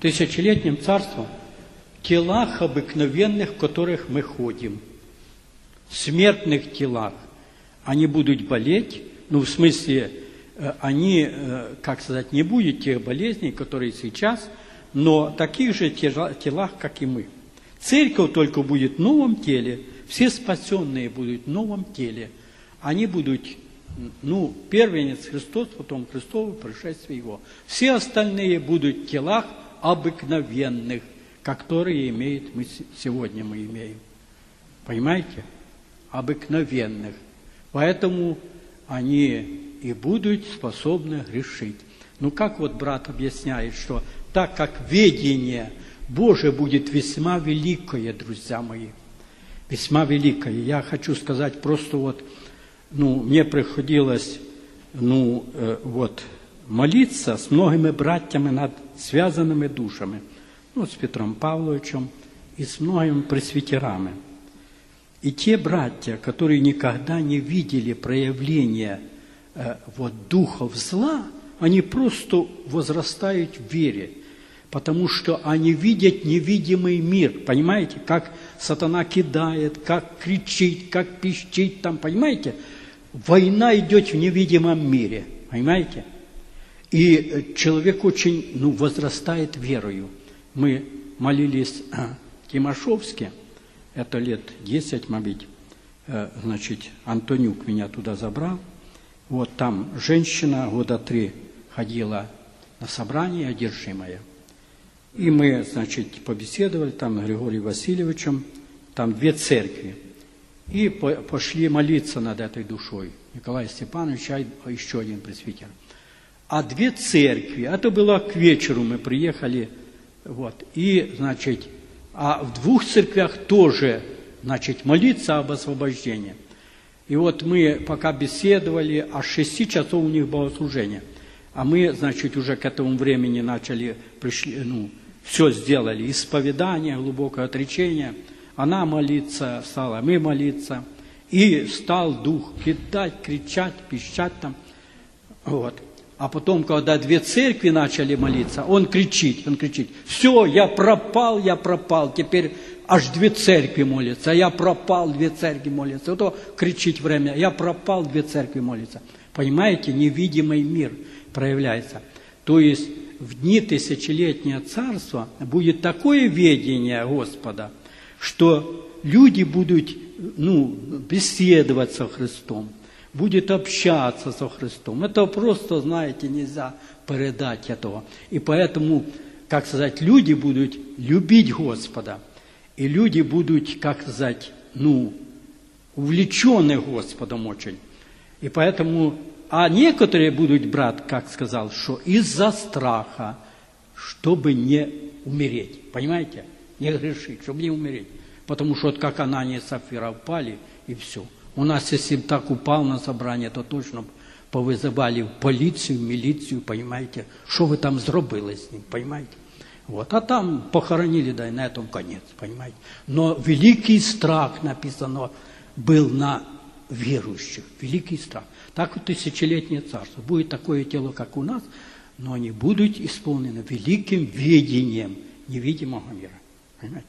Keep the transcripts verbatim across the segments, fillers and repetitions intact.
тысячелетнем царстве телах обыкновенных, в которых мы ходим, смертных телах, они будут болеть, ну, в смысле, они, как сказать, не будет тех болезней, которые сейчас, но таких же телах, как и мы. Церковь только будет в новом теле, все спасенные будут в новом теле. Они будут, ну, первенец Христос, потом Христово пришествие Его. Все остальные будут в телах обыкновенных, которые имеет мы сегодня мы имеем. Понимаете? Обыкновенных. Поэтому они и будут способны грешить. Ну, как вот брат объясняет, что так как ведение Божие будет весьма великое, друзья мои, весьма великое. Я хочу сказать просто вот, ну, мне приходилось, ну, э, вот, молиться с многими братьями над связанными душами, ну, с Петром Павловичем и с многими пресвитерами. И те братья, которые никогда не видели проявления э, вот, духов зла, они просто возрастают в вере, потому что они видят невидимый мир, понимаете, как сатана кидает, как кричит, как пищит там, понимаете? Война идет в невидимом мире, понимаете? И человек очень, ну, возрастает верою. Мы молились в Тимошевске, это лет десять, может, значит, Антонюк меня туда забрал. Вот там женщина года три ходила на собрание одержимая. И мы, значит, побеседовали там с Григорием Васильевичем, там две церкви. И пошли молиться над этой душой. Николай Степанович, а еще один пресвитер. А две церкви, это было к вечеру, мы приехали, вот, и, значит, а в двух церквях тоже, значит, молиться об освобождении. И вот мы пока беседовали, а с шести часов у них богослужение. А мы, значит, уже к этому времени начали, пришли, ну, все сделали, исповедание, глубокое отречение. Она молиться стала, мы молиться. И стал дух кидать, кричать, пищать там. Вот. А потом, когда две церкви начали молиться, он кричит, он кричит: все, я пропал, я пропал, теперь аж две церкви молятся, я пропал, две церкви молятся. Вот кричить время, я пропал, две церкви молятся. Понимаете, невидимый мир проявляется. То есть в дни тысячелетнего царства будет такое ведение Господа, что люди будут, ну, беседовать со Христом, будет общаться со Христом. Это просто, знаете, нельзя передать этого. И поэтому, как сказать, люди будут любить Господа. И люди будут, как сказать, ну, увлечены Господом очень. И поэтому, а некоторые будут брать, как сказал, что из-за страха, чтобы не умереть. Понимаете? Не грешить, чтобы не умереть. Потому что вот как Анания и Сапфира упали, и все. У нас, если бы так упал на собрание, то точно повызывали в полицию, в милицию, понимаете, что вы там зробили с ним, понимаете. Вот. А там похоронили, да и на этом конец, понимаете. Но великий страх, написано, был на верующих, великий страх. Так вот тысячелетнее царство. Будет такое тело, как у нас, но они будут исполнены великим ведением невидимого мира. Понимаете?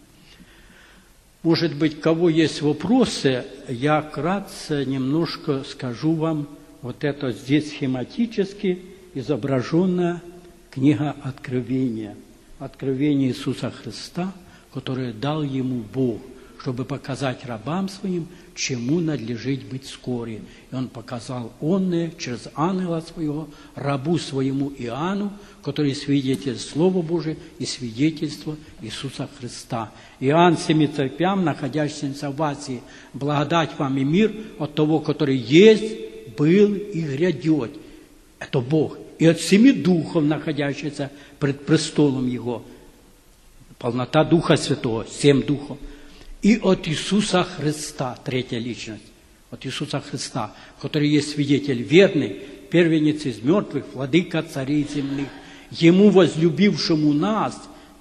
Может быть, у кого есть вопросы, я вкратце немножко скажу вам. Вот это здесь схематически изображена книга Откровения. Откровение Иисуса Христа, которое дал ему Бог, чтобы показать рабам своим, чему надлежит быть вскоре. И он показал онное через ангела своего, рабу своему Иоанну, который свидетель Слова Божия и свидетельство Иисуса Христа. Иоанн семи церквям, находящимся в Асии, благодать вам и мир от того, который есть, был и грядет. Это Бог. И от семи духов, находящихся пред престолом Его. Полнота Духа Святого, семь духов. И от Иисуса Христа, третья личность, от Иисуса Христа, который есть свидетель верный, первенец из мертвых, владыка царей земных, Ему возлюбившему нас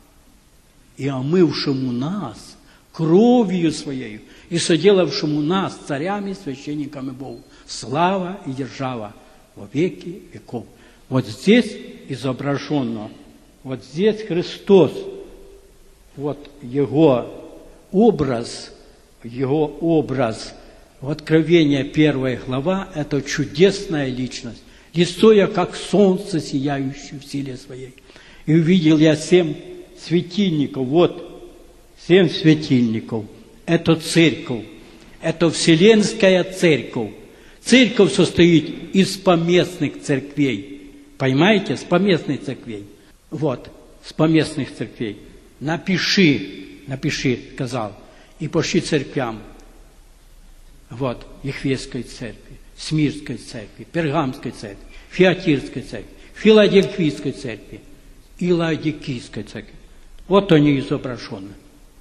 и омывшему нас кровью Своею и соделавшему нас царями, священниками Богу. Слава и держава во веки веков. Вот здесь изображено Вот здесь Христос, вот Его образ, Его образ, в Откровении первая глава, это чудесная личность. Лицо я, как солнце, сияющее в силе своей. И увидел я семь светильников, вот, семь светильников. Это церковь, это Вселенская церковь. Церковь состоит из поместных церквей. Понимаете? С поместных церквей. Вот, с поместных церквей. Напиши, напиши, сказал, и пошли церквям. Вот, Ефесской церкви, Смирской церкви, Пергамской церкви, Фиатирской церкви, Филадельфийской церкви и Лаодикийской церкви. Вот они изображены.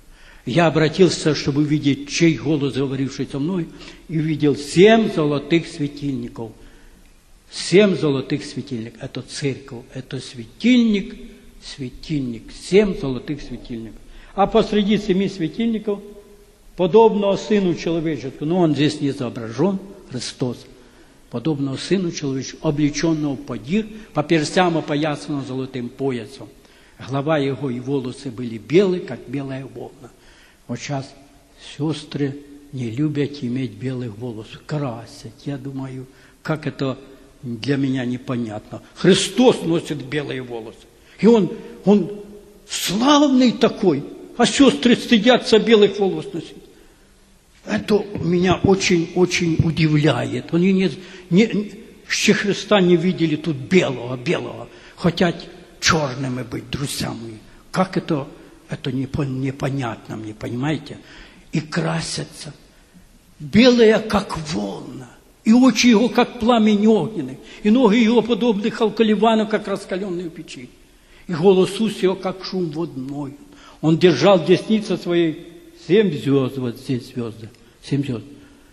Я обратился, чтобы увидеть, чей голос, говоривший со мной, и увидел семь золотых светильников. Семь золотых светильников. Это церковь, это светильник, светильник, семь золотых светильников. А посреди семи светильников, подобного Сыну Человеческому, но он здесь не изображен, Христос, подобного Сыну Человеческому, облеченного в подир, по перстям опоясанного золотым поясом. Голова его и волосы были белые, как белая волна. Вот сейчас сестры не любят иметь белых волосов, красят. Я думаю, как это для меня непонятно. Христос носит белые волосы. И он, он славный такой, а сестры стыдятся белых волос носить. Это меня очень-очень удивляет. Они не, не, еще Христа не видели тут белого, белого. Хотят черными быть, друзья мои. Как это, это непонятно мне, понимаете? И красятся. Белые, как волна. И очи его, как пламень огненный. И ноги его, подобны халкаливану, как раскаленные печи. И голос уст его, как шум водной. Он держал в деснице своей семь звезд, вот здесь звезды, семь звезд.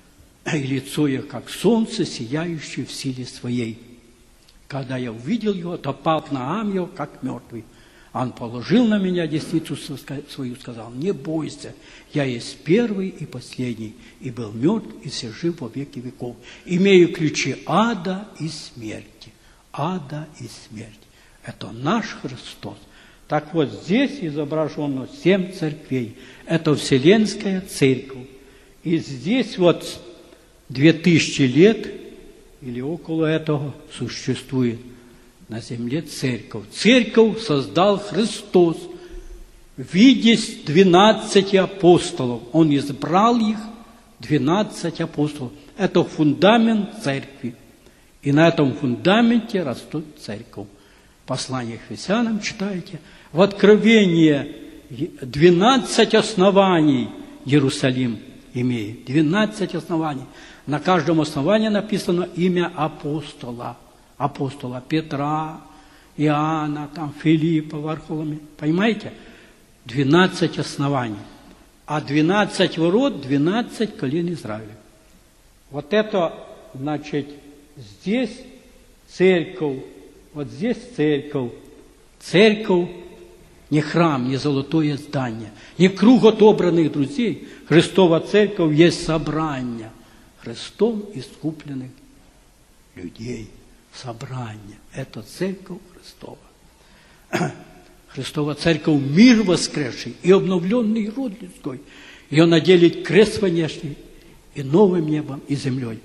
И лицо его, как солнце, сияющее в силе своей. Когда я увидел его, то пал на ам его, как мертвый. Он положил на меня десницу свою, сказал: не бойся, я есть первый и последний, и был мертв, и все жив во веки веков. Имею ключи ада и смерти. Ада и смерти. Это наш Христос. Так вот, здесь изображено семь церквей. Это Вселенская церковь. И здесь вот две тысячи лет, или около этого, существует на земле церковь. Церковь создал Христос в виде двенадцати апостолов. Он избрал их, двенадцать апостолов. Это фундамент церкви. И на этом фундаменте растут церковь. Послание к Ефесянам читаете. В Откровении двенадцать оснований Иерусалим имеет. двенадцать оснований. На каждом основании написано имя апостола. Апостола Петра, Иоанна, там, Филиппа, Варфоломея. Понимаете? двенадцать оснований. А двенадцать ворот, двенадцать колен Израиля. Вот это, значит, здесь церковь. Вот здесь церковь. Церковь не храм, не золотое здание, не круг отобранных друзей. Христова церковь есть собрание Христом искупленных людей. Собрание. Это церковь Христова. Христова церковь – мир воскресший и обновленный род людской. Ее наделит крест внешний и новым небом и землей.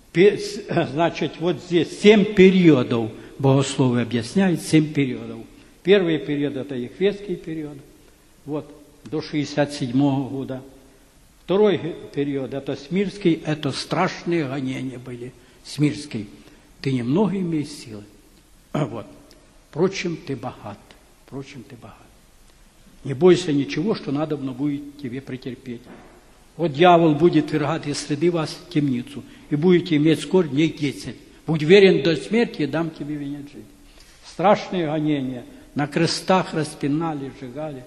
Значит, вот здесь семь периодов. Богословы объясняют семь периодов. Первый период – это Ефесский период, вот, до шестьдесят седьмого года. Второй период – это Смирский, это страшные гонения были. Смирский. Ты немного имеешь силы. Вот. Впрочем, ты богат. Впрочем, ты богат. Не бойся ничего, что надобно будет тебе претерпеть. Вот дьявол будет вергать из среды вас в темницу, и будете иметь скоро дней десять. Будь верен до смерти, и дам тебе венец жизни. Страшные гонения. На крестах распинали, сжигали.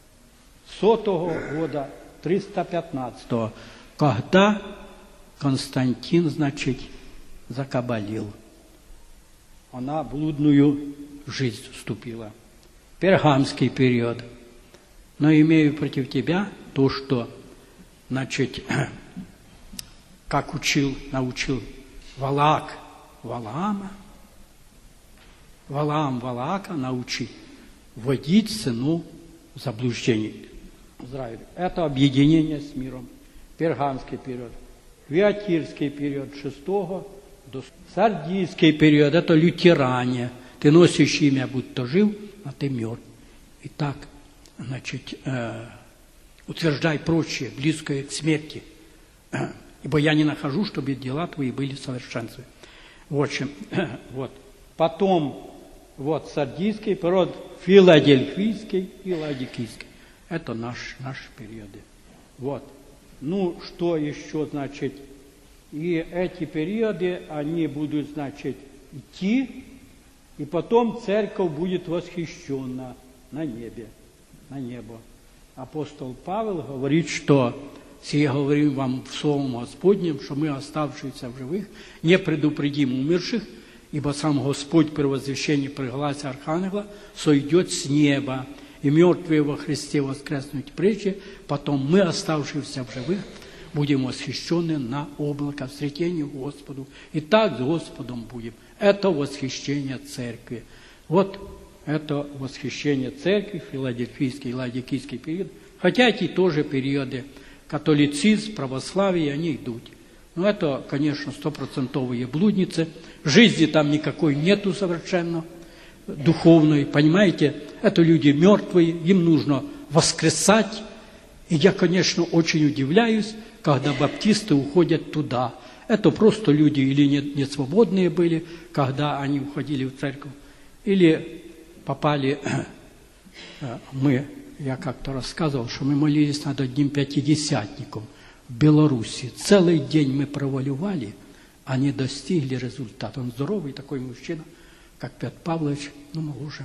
Сотого года, триста пятнадцатого, когда Константин, значит, закабалил. Она в блудную жизнь вступила. Пергамский период. Но имею против тебя то, что, значит, как учил, научил Валаак Валаама, Валаам Валаака научи вводить сыну в заблуждение. Израиль. Это объединение с миром. Перганский период. Виатирский период шестого до Сардийский период. Это лютеране. Ты носишь имя, будто жив, а ты мертв. Итак, значит, э, утверждай прочее, близкое к смерти. Э, ибо я не нахожу, чтобы дела твои были совершенствы. В общем, э, вот. Потом, вот, Сардийский период, Филадельфийский и Ладикийский. Это наш, наши периоды. Вот. Ну, что еще, значит, и эти периоды, они будут, значит, идти, и потом церковь будет восхищена на небе, на небо. Апостол Павел говорит, что, сие говорим вам в Словом Господнем, что мы, оставшиеся в живых, не предупредим умерших, ибо сам Господь при возвещении при гласе архангела сойдет с неба, и мертвые во Христе воскреснуть прежде, потом мы, оставшиеся в живых, будем восхищены на облако, встретение к Господу. И так с Господом будем. Это восхищение церкви. Вот это восхищение церкви, филадельфийский и ладикийский период. Хотя эти тоже периоды, католицизм, православие, они идут. Но это, конечно, стопроцентовые блудницы. Жизни там никакой нету совершенно духовной, понимаете? Это люди мертвые, им нужно воскресать. И я, конечно, очень удивляюсь, когда баптисты уходят туда. Это просто люди или не, не свободные были, когда они уходили в церковь, или попали, мы, я как-то рассказывал, что мы молились над одним пятидесятником в Беларуси. Целый день мы проваливали, а не достигли результата. Он здоровый такой мужчина, как Петр Павлович, ну, моложе.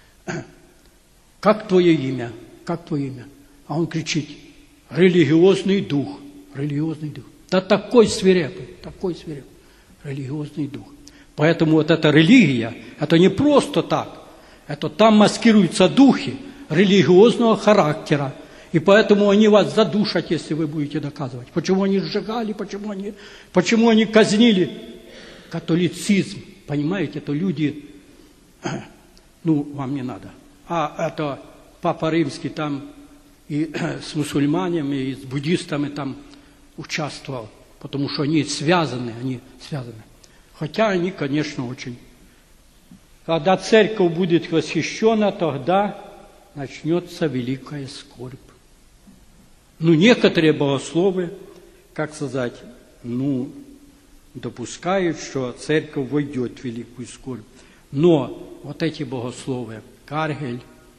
Как твое имя? Как твое имя? А он кричит: религиозный дух, религиозный дух. Да такой свирепый, такой свирепый, религиозный дух. Поэтому вот эта религия, это не просто так. Это там маскируются духи религиозного характера. И поэтому они вас задушат, если вы будете доказывать. Почему они сжигали, почему они, почему они казнили. Католицизм, понимаете, это люди, ну, вам не надо. А это Папа Римский там и с мусульманами, и с буддистами там участвовал, потому что они связаны, они связаны. Хотя они, конечно, очень. Когда церковь будет восхищена, тогда начнется великая скорбь. Ну, некоторые богословы, как сказать, ну, допускают, что церковь войдет в великую скорбь. Но вот эти богословы, Каргель,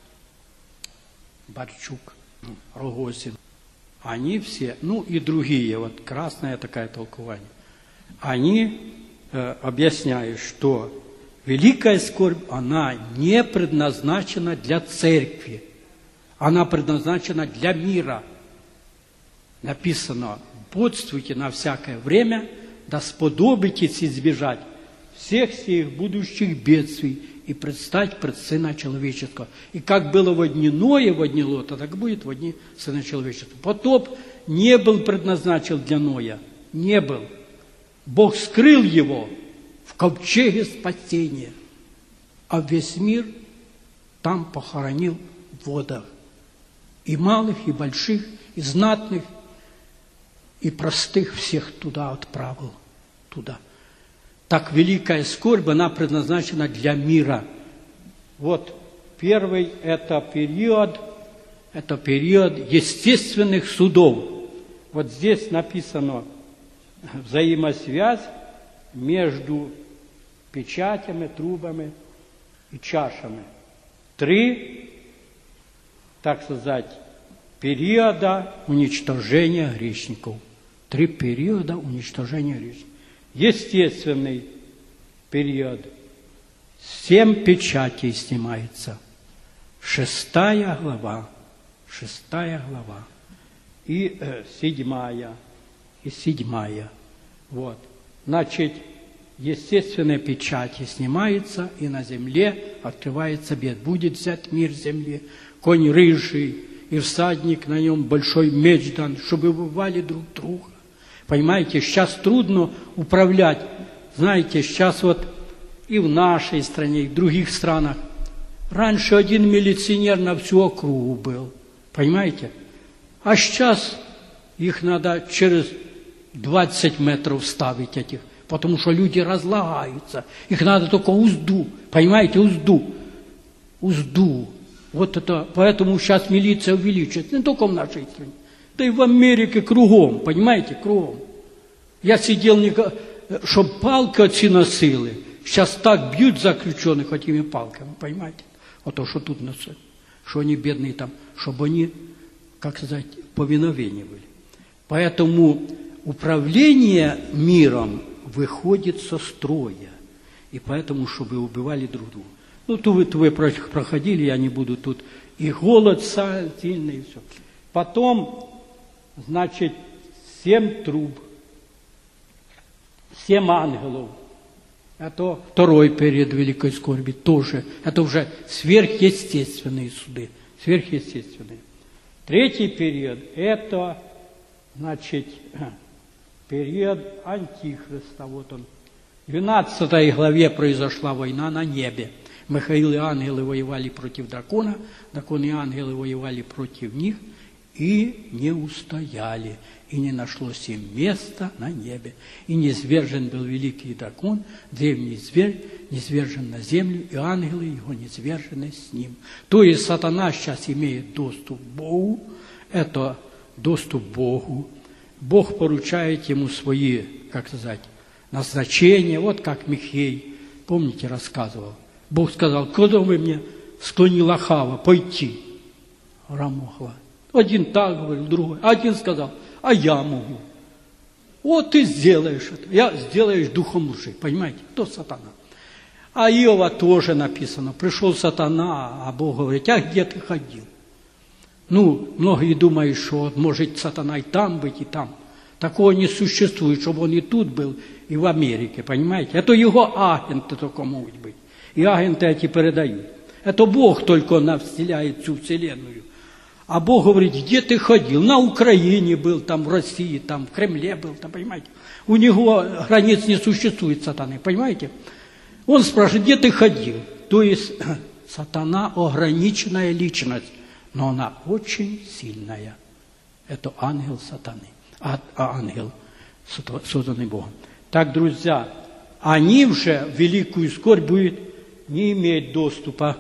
Барчук, Рогозин, они все, ну и другие, вот красное такое толкование, они э, объясняют, что великая скорбь, она не предназначена для церкви, она предназначена для мира. Написано: бодствуйте на всякое время, да сподобитесь избежать всех сих будущих бедствий и предстать пред Сына Человеческого. И как было во дни Ноя, во дни Лота, так будет во дни Сына Человеческого. Потоп не был предназначен для Ноя, не был. Бог скрыл его в ковчеге спасения, а весь мир там похоронил в водах. И малых, и больших, и знатных, и простых всех туда отправил, туда. Так великая скорбь, она предназначена для мира. Вот первый это период, это период естественных судов. Вот здесь написано взаимосвязь между печатями, трубами и чашами. Три, так сказать, периода уничтожения грешников. Три периода уничтожения грешников. Естественный период. Семь печатей снимается. Шестая глава. Шестая глава. И э, седьмая. И седьмая. Вот. Значит, естественные печати снимаются, и на земле открывается бед. Будет взять мир земли, конь рыжий, и всадник на нем большой меч дан, чтобы убивали друг друга. Понимаете, сейчас трудно управлять. Знаете, сейчас вот и в нашей стране, и в других странах Раньше один милиционер на всю округу был, понимаете? А сейчас их надо через двадцать метров ставить этих, потому что люди разлагаются. Их надо только узду, понимаете, узду. Узду. Вот это, поэтому сейчас милиция увеличивается, не только в нашей стране, да и в Америке кругом, понимаете, кругом. Я сидел, чтобы палки отцы носили, сейчас так бьют заключенных этими палками, понимаете? Вот то, что тут носят, что они бедные там, чтобы они, как сказать, повиновение были. Поэтому управление миром выходит со строя, и поэтому, чтобы убивали друг друга. Ну, то вы, то вы проходили, я не буду тут. И голод сильный, и все. Потом, значит, семь труб, семь ангелов. Это второй период великой скорби тоже. Это уже сверхъестественные суды. Сверхъестественные. Третий период – это, значит, период Антихриста. Вот он. В двенадцатой главе произошла война на небе. Михаил и ангелы воевали против дракона, дракон и ангелы воевали против них и не устояли, и не нашлось им места на небе. И низвержен был великий дракон, древний зверь, низвержен на землю, и ангелы его низвержены с ним. То есть сатана сейчас имеет доступ к Богу, это доступ к Богу. Бог поручает ему свои, как сказать, назначения, вот как Михей, помните, рассказывал. Бог сказал, куда вы мне склонил Ахава пойти? Рамохла. Один так говорил, другой. Один сказал, а я могу. Вот ты сделаешь это. Я сделаешь духом лжи. Понимаете? То сатана. А Иова тоже написано. Пришел сатана, а Бог говорит, а где ты ходил? Ну, многие думают, что может сатана и там быть, и там. Такого не существует, чтобы он и тут был, и в Америке. Понимаете? Это его агенты только могут быть. И агенты эти передают. Это Бог только навселяет всю вселенную. А Бог говорит, где ты ходил? На Украине был, там в России, там в Кремле был, там, понимаете? У него границ не существует сатаны, понимаете? Он спрашивает, где ты ходил? То есть сатана ограниченная личность, но она очень сильная. Это ангел сатаны, а, а ангел созданный Богом. Так, друзья, они уже в великую скорбь будут не иметь доступа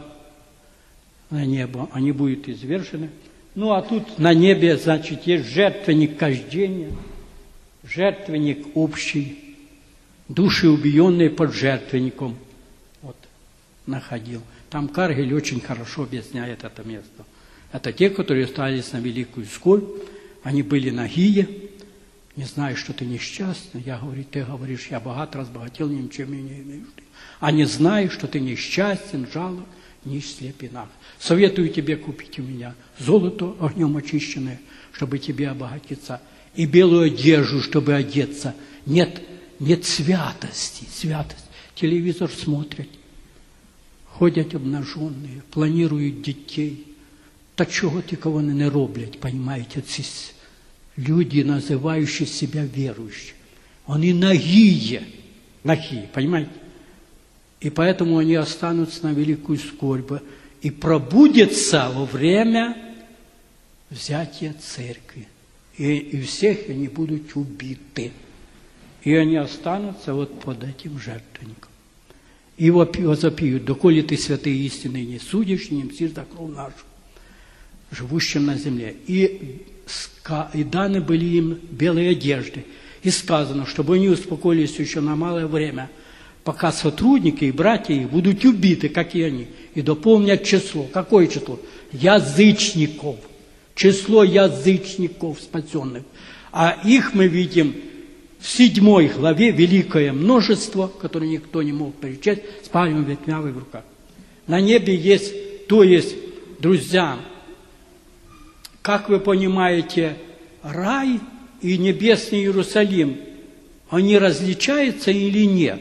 на небо, они будут извержены. Ну, а тут на небе, значит, есть жертвенник кождения, жертвенник общий, души убиенные под жертвенником. Вот, находил. Там Каргель очень хорошо объясняет это место. Это те, которые остались на великую скорбь, они были нагие, не знаю, что ты несчастный. Я говорю, ты говоришь, я богат, разбогател, ничем не имею. А не знаю, что ты несчастен, жалок, ни в слепинах. Советую тебе купить у меня золото огнем очищенное, чтобы тебе обогатиться, и белую одежду, чтобы одеться. Нет, нет святости, святость. Телевизор смотрят, ходять обнаженные, планирують дітей. Та чого тільки не роблять, понимаете, ці люди, називаючи себя верующими. Они нагие, нагие, понимаете? И поэтому они останутся на великую скорбь и пробудятся во время взятия церкви. И, и всех они будут убиты. И они останутся вот под этим жертвенником. И возопьют, доколе ты святые истины не судишь, не мстишь за кровь нашу, живущим на земле. И, и даны были им белые одежды. И сказано, чтобы они успокоились еще на малое время, пока сотрудники и братья их будут убиты, как и они, и дополнят число. Какое число? Язычников. Число язычников спасенных. А их мы видим в седьмой главе, великое множество, которое никто не мог перечесть, с пальмовыми ветвями в руках. На небе есть, то есть, друзья, как вы понимаете, рай и небесный Иерусалим, они различаются или нет?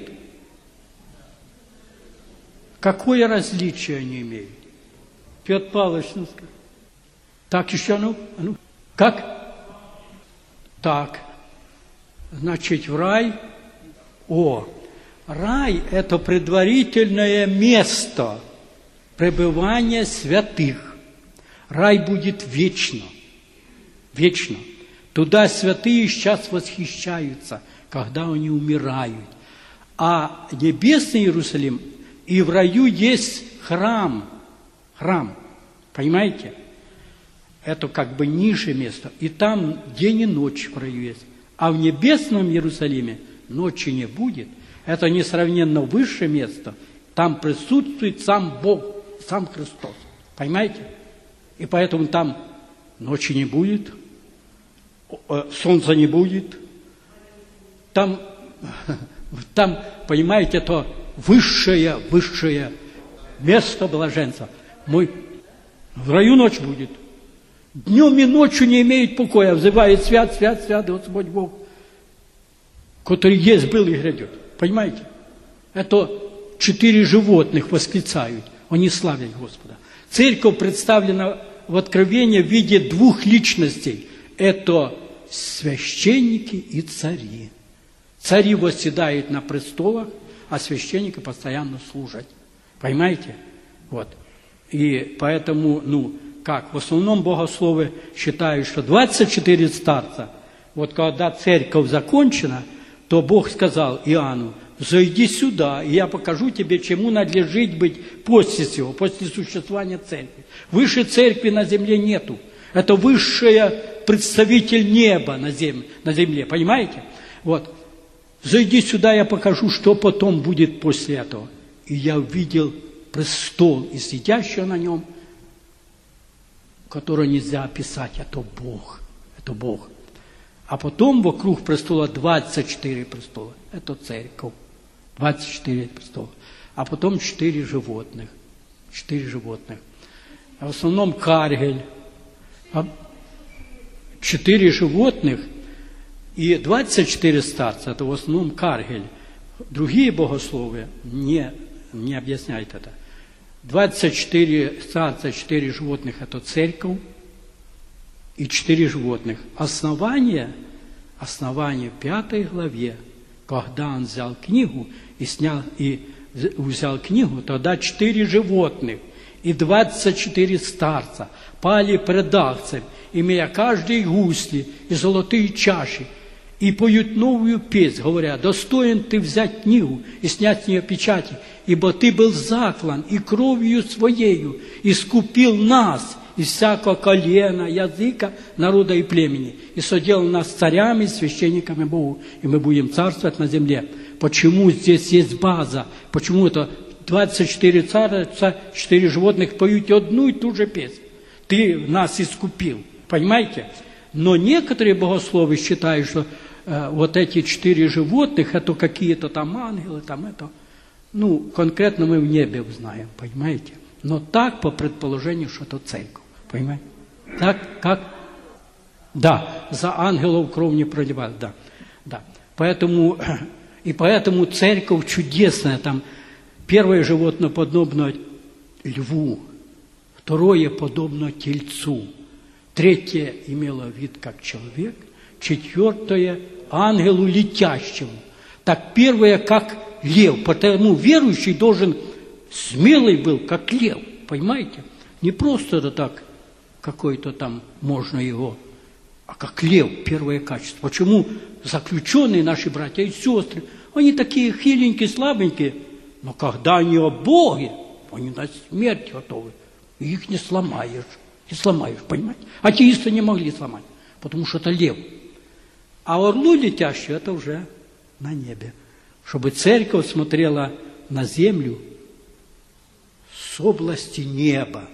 Какое различие они имеют? Петр Павлович, ну скажи. Так еще, ну, ну, как? Так. Значит, в рай, о, рай – это предварительное место пребывание святых. Рай будет вечно. Вечно. Туда святые сейчас восхищаются, когда они умирают. А небесный Иерусалим, и в раю есть храм. Храм. Понимаете? Это как бы ниже место. И там день и ночь в раю есть. А в небесном Иерусалиме ночи не будет. Это несравненно высшее место. Там присутствует сам Бог, сам Христос. Понимаете? И поэтому там ночи не будет, солнца не будет. Там, там, понимаете, это высшее, высшее место блаженства. Мой, в раю ночь будет. Днем и ночью не имеет покоя, взывает свят, свят, свят, Господь Бог, который есть, был и грядет. Понимаете? Это четыре животных восклицают, они славят Господа. Церковь представлена в Откровении в виде двух личностей. Это священники и цари. Цари восседают на престолах, а священники постоянно служат. Понимаете? Вот. И поэтому, ну, как? В основном богословы считают, что двадцать четыре старца, вот когда церковь закончена, то Бог сказал Иоанну: «Зайди сюда, и я покажу тебе, чему надлежит быть после всего, после существования церкви». Выше церкви на земле нету. Это высший представитель неба на земле, на земле. Понимаете? Вот. «Зайди сюда, я покажу, что потом будет после этого». И я увидел престол и сидящего на нем, который нельзя описать. Это Бог. Это Бог. А потом вокруг престола двадцать четыре престола. Это церковь. двадцать четыре престола. А потом четыре животных. четыре животных. А в основном каргель. четыре животных и двадцать четыре старца. Это в основном каргель. Другие богословы не, не объясняют это. двадцать четыре старца, четыре животных – это церковь и четыре животных. Основание, основание в пятой главе, когда он взял книгу и снял, и взял книгу, тогда четыре животных и двадцать четыре старца пали пред Агнцем, имея каждый гусли и золотые чаши, и поют новую песнь, говоря: «Достоин ты взять книгу и снять с нее печати, ибо ты был заклан и кровью своею искупил нас из всякого колена, языка, народа и племени, и соделал нас царями, священниками Богу, и мы будем царствовать на земле». Почему здесь есть база? Почему это двадцать четыре царства, четыре животных поют одну и ту же песнь? Ты нас искупил. Понимаете? Но некоторые богословы считают, что э, вот эти четыре животных, это какие-то там ангелы, там это. Ну, конкретно мы в небе узнаем, понимаете? Но так, по предположению, что это церковь. Понимаете? Так, как? Да, за ангелов кровь не проливали, да. Да. Поэтому, и поэтому церковь чудесная. Там первое животное подобно льву, второе подобно тельцу, третье имело вид как человек, четвертое ангелу летящему. Так первое как лев, потому верующий должен смелый был, как лев, понимаете? Не просто это так, какой-то там можно его, а как лев, первое качество. Почему заключенные наши братья и сестры, они такие хиленькие, слабенькие, но когда они о Боге, они на смерть готовы, и их не сломаешь. Не сломаешь, понимаете? Атеисты не могли сломать, потому что это лев. А орлу летящую, это уже на небе. Чтобы церковь смотрела на землю с области неба.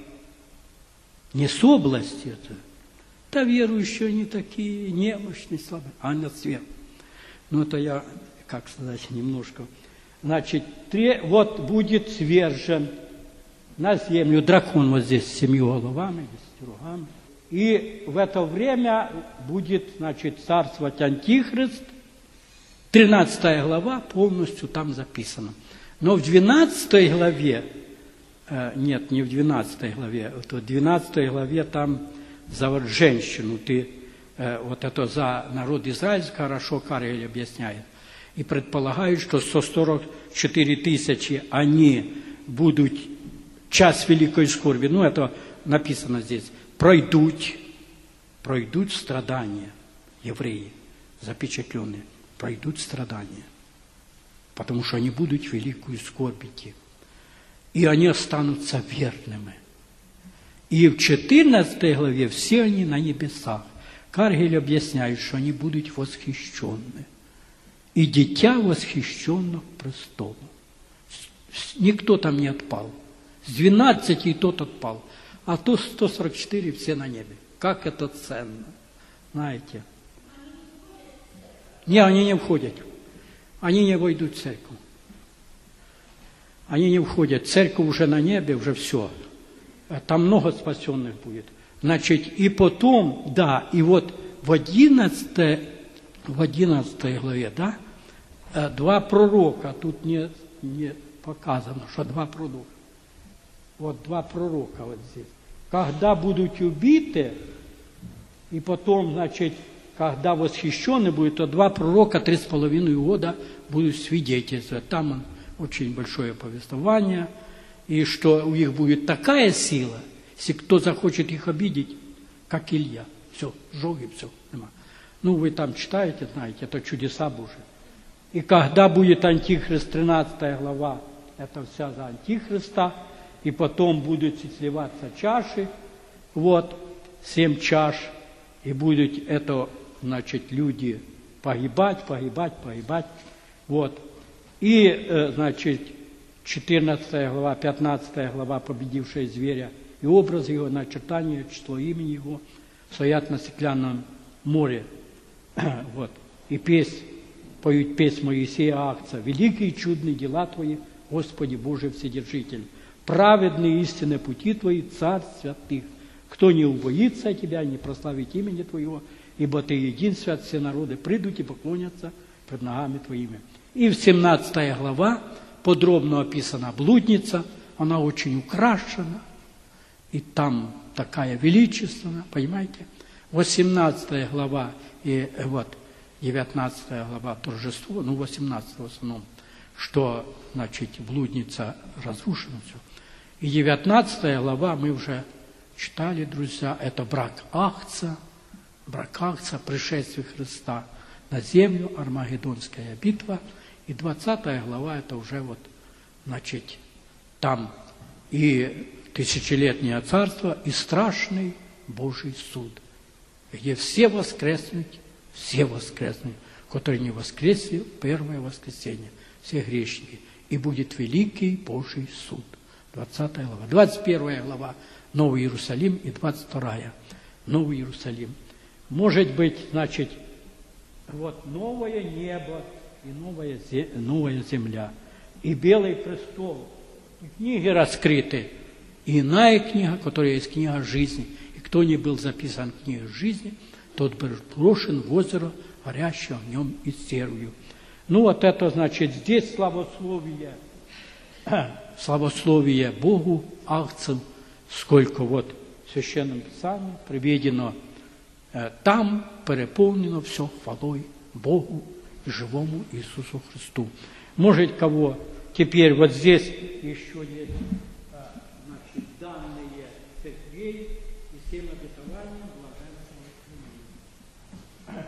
Не с области это. Да верующие они такие немощные, слабые, а на свет. Ну это я, как сказать, немножко. Значит, три, вот будет свержен на землю дракон вот здесь с семью головами, с рогами. И в это время будет, значит, царствовать Антихрист. тринадцатая глава полностью там записана. Но в двенадцатой главе, э, нет, не в двенадцатой главе, в двенадцатой главе там за вот женщину, ты, э, вот это за народ израильский, хорошо Карель объясняет. И предполагают, что сто сорок четыре тысячи они будут час великой скорби, ну это написано здесь, пройдут, пройдут страдания, евреи запечатленные, пройдут страдания, потому что они будут в великую скорбь идти. И они останутся верными. И в четырнадцатой главе все они на небесах. Каргель объясняет, что они будут восхищены. И дитя восхищенно к престолу. Никто там не отпал. С двенадцати и тот отпал. А то сто сорок четыре все на небе. Как это ценно. Знаете. Не, они не входят. Они не войдут в церковь. Они не входят. Церковь уже на небе, уже все. Там много спасенных будет. Значит, и потом, да, и вот в одиннадцатой, в одиннадцатой главе, да, два пророка, тут не, не показано, что два пророка. Вот два пророка вот здесь. Когда будут убиты, и потом, значит, когда восхищены будут, то два пророка три с половиной года будут свидетельствовать. Там он, очень большое повествование, и что у них будет такая сила, если кто захочет их обидеть, как Илья. Все, сжег и все. Ну, вы там читаете, знаете, это чудеса Божии. И когда будет Антихрист, тринадцатая глава, это вся за Антихриста, и потом будут сливаться чаши, вот, семь чаш, и будут это, значит, люди погибать, погибать, погибать, вот. И, значит, четырнадцатая глава, пятнадцатая глава, победившая зверя, и образ его, начертание, число имени его, стоят на стеклянном море. Вот. И песнь, поют песнь Моисея Агца. Великие и чудные дела Твои, Господи Божий Вседержитель. Праведные истинные пути Твои, Царь святых. Кто не убоится Тебя, не прославит имени Твоего, ибо Ты един свят, все народы придут и поклонятся пред ногами Твоими. И в семнадцатая глава подробно описана блудница, она очень украшена, и там такая величественная, понимаете? восемнадцатая глава и вот девятнадцатая глава торжество, ну восемнадцатая в основном, что, значит, блудница разрушена все. И девятнадцатая глава мы уже читали, друзья, это брак Агца, брак Агца, пришествие Христа на землю, Армагеддонская битва. И двадцатая глава, это уже вот, значит, там и тысячелетнее царство, и страшный Божий суд, где все воскреснут, все воскреснут, которые не воскресли в первое воскресенье, все грешники, и будет великий Божий суд. двадцатая глава. двадцать первая глава Новый Иерусалим и двадцать вторая Новый Иерусалим. Может быть, значит, вот новое небо и новая, новая земля, и белый престол, и книги раскрыты, и иная книга, которая есть книга жизни. И кто не был записан в книге жизни, тот был брошен в озеро, горящее огнем и серою. Ну вот это значит, здесь славословие, славословие Богу, Агцам, сколько вот в Священном Писании приведено, там переполнено все хвалой Богу и живому Иисусу Христу. Может, кого теперь вот здесь еще есть, значит, данные церквей и семь обетований блаженства.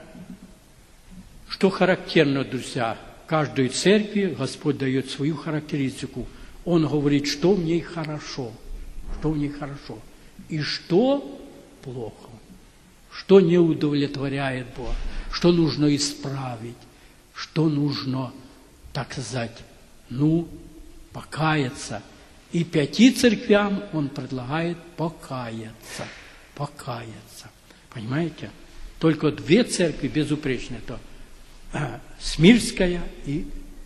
Что характерно, друзья, каждой церкви Господь дает свою характеристику. Он говорит, что в ней хорошо, что в ней хорошо, и что плохо, что не удовлетворяет Бога, что нужно исправить, что нужно, так сказать, ну, покаяться. И пяти церквям он предлагает покаяться, покаяться. Понимаете? Только две церкви безупречные, это Смирская и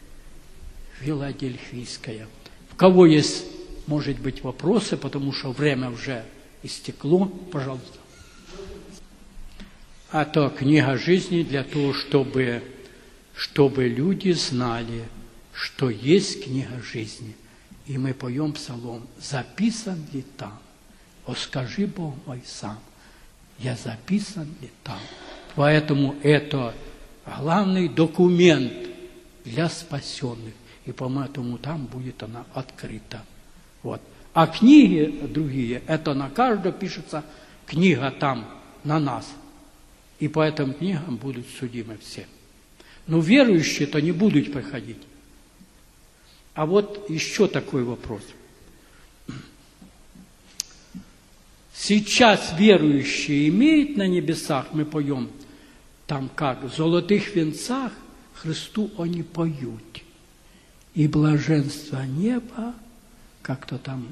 Филадельфийская. У кого есть, может быть, вопросы, потому что время уже истекло, пожалуйста. А то книга жизни для того, чтобы, чтобы люди знали, что есть книга жизни. И мы поем псалом: записан ли там? О, скажи Бог мой сам, я записан ли там? Поэтому это главный документ для спасенных. И поэтому там будет она открыта. Вот. А книги другие, это на каждого пишется книга там, на нас. И по этим книгам будут судимы все. Но верующие-то не будут приходить. А вот еще такой вопрос. Сейчас верующие имеют на небесах, мы поем, там как, в золотых венцах Христу они поют. И блаженство неба, как-то там...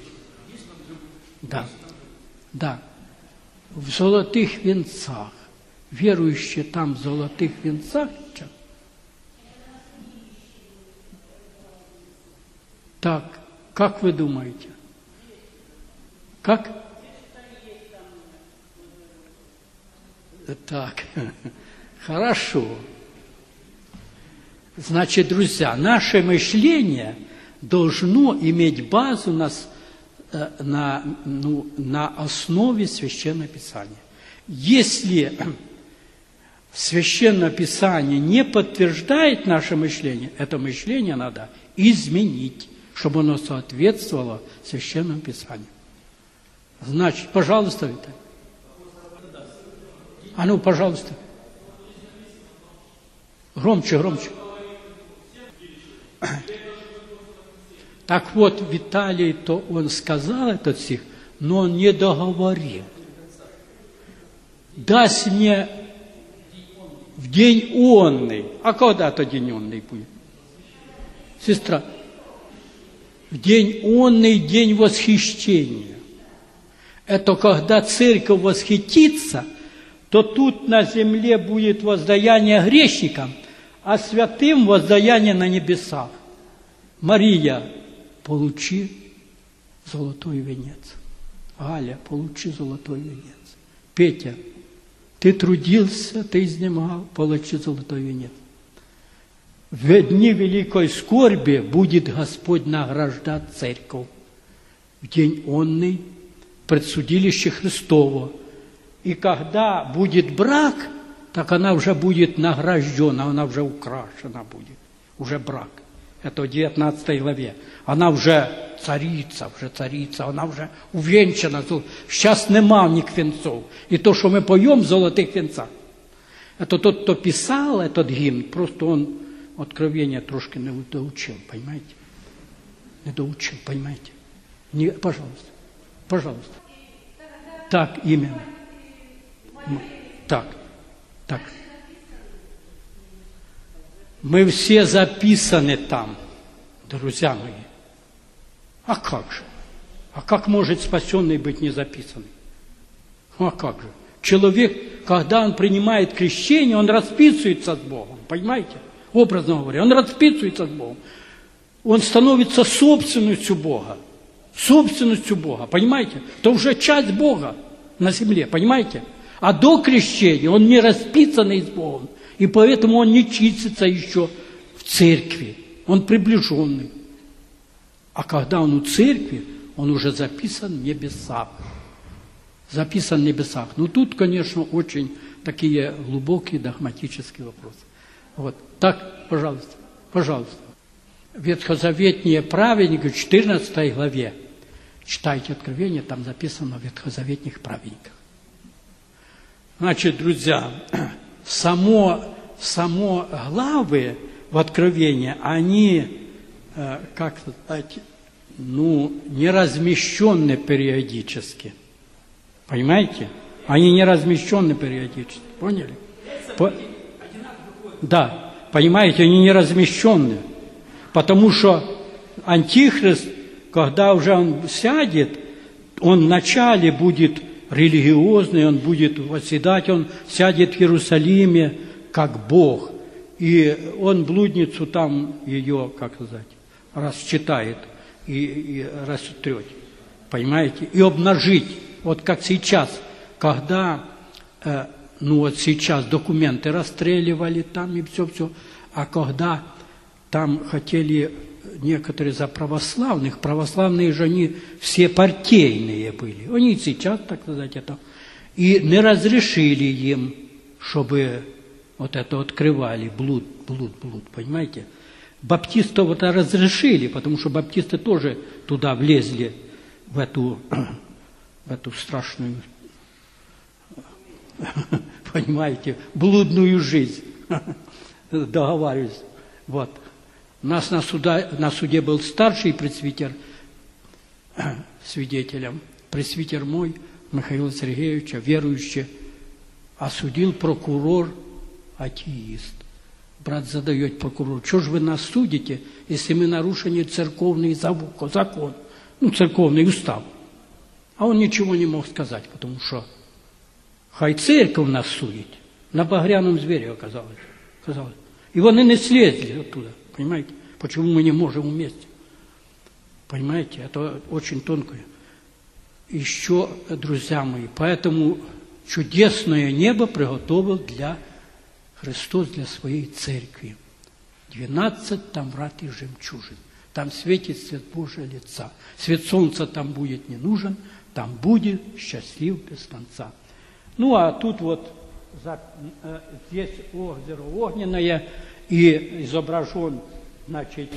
Да, да. В золотых венцах. Верующие там в золотых венцах. Так, как вы думаете? Как? Так, хорошо. Значит, друзья, наше мышление должно иметь базу на, на, ну, на основе Священного Писания. Если Священное Писание не подтверждает наше мышление, это мышление надо изменить, чтобы оно соответствовало Священному Писанию. Значит, пожалуйста, Виталий. А ну, пожалуйста. Громче, громче. Так вот, Виталий, то он сказал этот стих, но он не договорил. Даст мне в день онный. А когда то день онный будет? Сестра. В день онный, день восхищения. Это когда церковь восхитится, то тут на земле будет воздаяние грешникам, а святым воздаяние на небесах. Мария, получи золотой венец. Галя, получи золотой венец. Петя, ты трудился, ты изнемогал, получи золотой венец. В дни великой скорби будет Господь награждать церковь. В день онный предсудилище Христово. И когда будет брак, так она уже будет награждена, она уже украшена будет. Уже брак. Это в девятнадцатой главе. Она уже царица, уже царица, она уже увенчана. Сейчас нема ні венцов. И то, что мы поем в золотых венцах, это тот, кто писал этот гимн, просто он откровение трошки не доучил, понимаете? Не доучил, понимаете? Не, пожалуйста, пожалуйста. Так, именно. Так, так. Мы все записаны там, друзья мои. А как же? А как может спасенный быть не записанный? А как же? Человек, когда он принимает крещение, он расписывается с Богом, понимаете? Образно говоря, он расписывается с Богом. Он становится собственностью Бога. Собственностью Бога, понимаете? Это уже часть Бога на земле, понимаете? А до крещения он не расписанный с Богом. И поэтому он не числится еще в церкви. Он приближенный. А когда он у церкви, он уже записан в небесах. Записан в небесах. Ну, тут, конечно, очень такие глубокие догматические вопросы. Вот. Так, пожалуйста, пожалуйста. Ветхозаветные праведники в четырнадцатой главе. Читайте Откровение, там записано о ветхозаветных праведниках. Значит, друзья, само, само главы в Откровении, они, э, как сказать, ну, не размещены периодически. Понимаете? Они не размещены периодически. Поняли? По... Да, понимаете, они не размещены. Потому что Антихрист, когда уже он сядет, он вначале будет религиозный, он будет восседать, он сядет в Иерусалиме как Бог. И он блудницу там ее, как сказать, расчитает и, и растрет. Понимаете? И обнажить. Вот как сейчас, когда, э, ну вот сейчас документы расстреливали там и все-все, а когда там хотели некоторые за православных, православные же они все партийные были. Они сейчас, так сказать, это. И не разрешили им, чтобы вот это открывали, блуд, блуд, блуд, понимаете? Баптистов это разрешили, потому что баптисты тоже туда влезли в эту, в эту страшную, понимаете, блудную жизнь. Договариваюсь. Вот. У нас на, суда, на суде был старший пресвитер свидетелем. Пресвитер мой, Михаила Сергеевича, верующий, осудил прокурор атеист. Брат задает прокурору: что же вы нас судите, если мы нарушили церковный закон, ну, церковный устав? А он ничего не мог сказать, потому что хай церковь нас судит. На багряном звере оказалось. оказалось. И вони не слезли оттуда, понимаете? Почему мы не можем вместе? Понимаете, это очень тонкое. Еще, друзья мои, поэтому чудесное небо приготовил для Христос для своей церкви. Двенадцать там врат и жемчужин. Там светит свет Божия лица. Свет солнца там будет не нужен, там будет счастлив без конца. Ну, а тут вот здесь озеро огненное, и изображен, значит,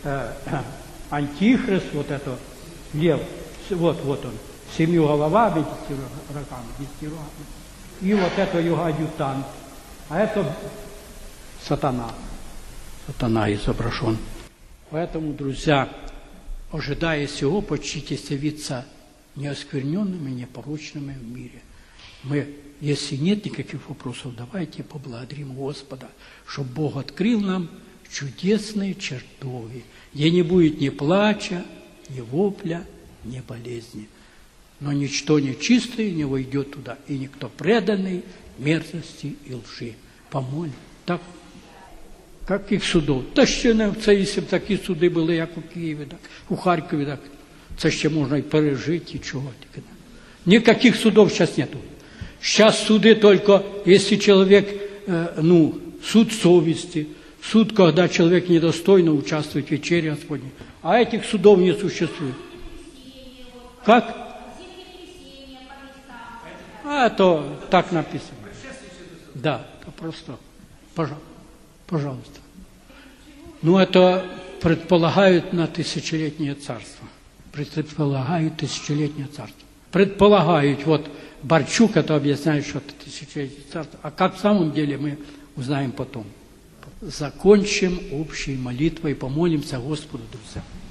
антихрист, вот это, лев, вот, вот он, семью голова, видите, рогами, десяти рогами. И вот это его адъютант. А это сатана. Сатана изображен. Поэтому, друзья, ожидая сего, почтитесь явиться неоскверненными, непорочными в мире. Мы, если нет никаких вопросов, давайте поблагодарим Господа, чтобы Бог открыл нам чудесные чертоги, где не будет ни плача, ни вопля, ни болезни. Но ничто нечистое не войдет туда, и никто преданный мерзости і лжи. Помоль. Так, каких судов? Та ще не це, якщо б такі суди були, як у Києві, так, у Харкові, так, це ще можна і пережити, і чого тільки. Никаких судов сейчас нету. Сейчас суды только, если человек, э, ну, суд совести, суд, когда человек недостойно участвует в вечере Господней. А этих судов не существует. Как? А это так написано. Да, это просто. Пожалуйста. Ну, это предполагают на тысячелетнее царство. Предполагают тысячелетнее царство. Предполагают, вот Барчук это объясняет, что это тысячелетнее царство. А как в самом деле, мы узнаем потом. Закончим общей молитвой, помолимся Господу, друзья.